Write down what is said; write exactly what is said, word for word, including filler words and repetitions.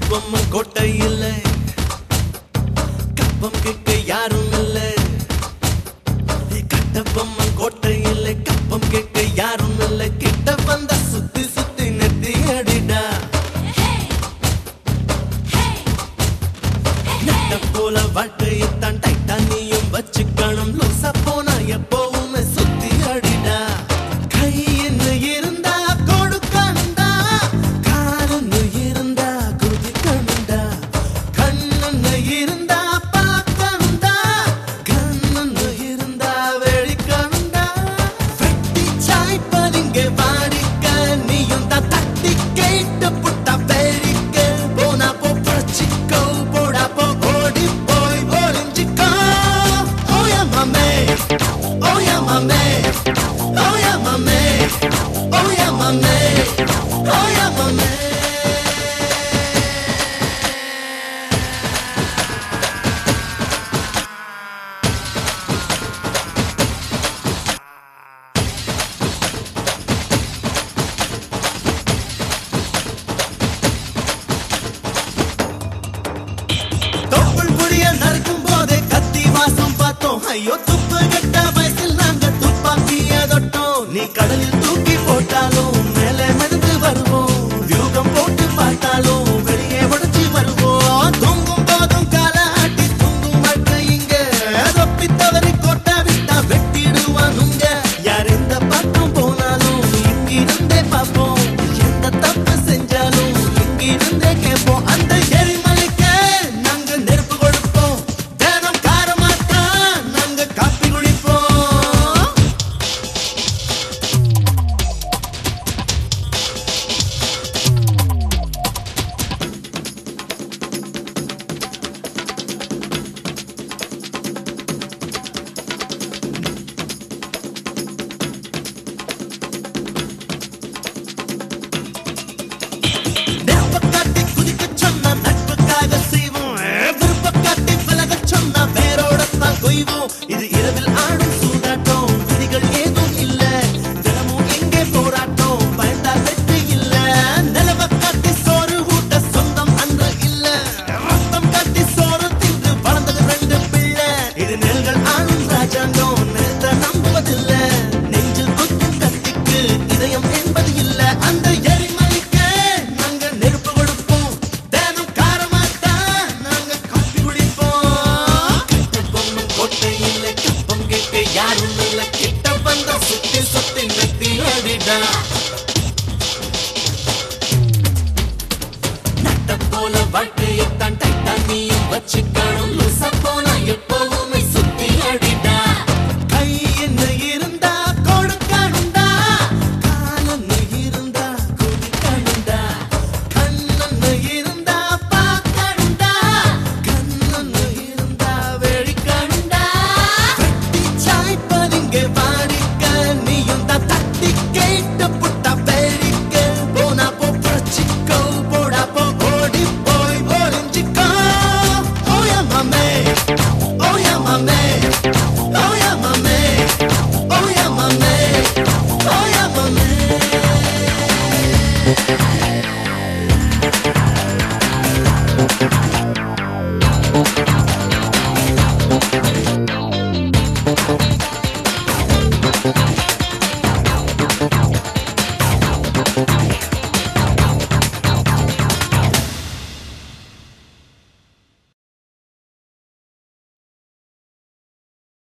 பொம்மன் கோட்டை இல்லை, கப்பம் கேட்க யாரும் இல்லை. கட்ட பொம்மன் கோட்டை இல்லை, கப்பம் கேட்க யாரும் இல்லை. கிட்ட வந்த சுத்தி சுத்தி நெத்தி அடிடா. நெட்ட போல வாழ்க்கையத்தான் டைட்டா நீயும் வச்சுக்கணும். லூசா போனா எப்பவுமே சுத்தி அடிடா. கை என்ன இருந்தா கொடுக்கணுண்டா, காலன்னு இருந்தா குதிக்கணுண்டா, கண்ணன்னு இருந்தா பார்க்கணுண்டா, கண்ணன்னு இருந்தா வெடிக்கணுண்டா. வெட்டி சாய்ப்பதிங்க வாடிக்க நீயும் தான் தட்டி கேட்டு புட்டா பேரிக்க. போனா போ புரட்சிக்கோ, போடா போ ஓடி போய் ஒளிஞ்சிக்கோ. Oh yeah mame, oh yeah mame, oh yeah mame, oh yeah mame, oh yeah mame. தொப்புள் புடிய நறுக்கும் போதே கத்தி வாசம் பார்த்தோம். ஐயோ துப்பு கட்ட வயசில் நாங்க துப்பாக்கிய தொட்டோம். நீ கடலில் தூக்கி போட்டாலும் மேலே மிதந்து வருவோம். வியூகம் போட்டு பார்த்தாலும் வெளியே உடைச்சி வருவோம். தூங்கும் போதும் கால ஆட்டி தூங்கும் வாழ்க்கை இங்க. தொப்பி தவறி கோட்டை விட்டா வெட்டிடுவானுங்க. யார் எந்த பக்கம் போனாலும் இங்கிருந்தே பார்ப்போம். எந்த தப்பு செஞ்சாலும் இங்கிருந்தே கேட்போம். அந்த எரிமலைக்கு நாங்க நெருப்பு கொடுப்போம். தினம் காரமாத்தான் நாங்க காப்பி குடிப்போம். நெருப்ப காட்டி குதிக்கச் சொன்னா நட்புக்காக செய்வோம். விருப்ப காட்டி விலகச் சொன்னா வேரோடத்தான் கொய்வோம். இது இரவில் ஆடும் சூதாட்டம், விதிகள் ஏதும் இல்ல. தினமும் எங்கே போராட்டம், பயந்தால் வெற்றி இல்ல. நிலவ காட்டி சோறு ஊட்ட சொந்தம் அன்று இல்ல. ரத்தம் காட்டி சோறு தின்று வளர்ந்தது ரெண்டு பிள்ளை. இது நெல்கள் ஆளும் ராஜாங்கம், நிலத்தை நம்புவதில்ல. நெஞ்சில் குத்தும் கத்திக்கு இதயம் என்பது இல்ல. அந்த எரிமலைக்கு நாங்க நெருப்பு கொடுப்போம். தினம் காரமாத்தான் நாங்க காப்பி குடிப்போம். கட்ட பொம்மன் கோட்டை இல்லை, கப்பம் கேட்க யாரும் இல்லை. கிட்ட வந்தா சுத்தி சுத்தி நெத்தி அடிடா. நட்ட போல வாழ்க்கையத்தான் டைட்டா நீயும் வச்சுக்கணும். லூசா போனா எப்பவுமே சுத்தி அடிடா. கை என்ன இருந்தா கொடுக்கணுண்டா, காலன்னு இருந்தா குதிக்கணுண்டா, கண்ணன்னு இருந்தா பார்க்கணுண்டா, கண்ணன்னு இருந்தா வெடிக்கணுண்டா. வெட்டி சாய்ப்பதிங்க வாடிக்க நீயும் தான் தட்டி கேட்டு புட்டா பேரிக்க. போனா போ புரட்சிக்கோ, போடா போ ஓடி போய் ஒளிஞ்சிக்கோ. Oh yeah mame, oh yeah mame, oh yeah mame, oh yeah mame, oh yeah mame. Thank you.